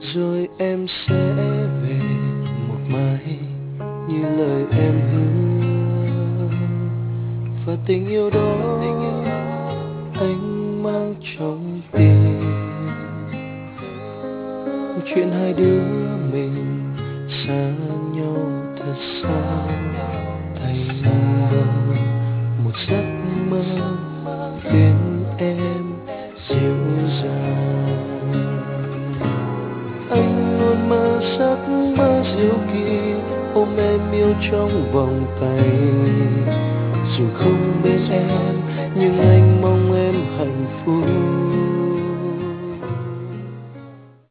rồi em sẽ về một mai như lời em hứa. Và tình yêu đó anh mang trong tim, chuyện hai đứa mình xa nhau thật xa, thành một giấc mơ khiến em dịu dàng. Anh luôn mơ giấc mơ diệu kỳ ôm em yêu trong vòng tay, dù không bên em nhưng anh mong em hạnh phúc.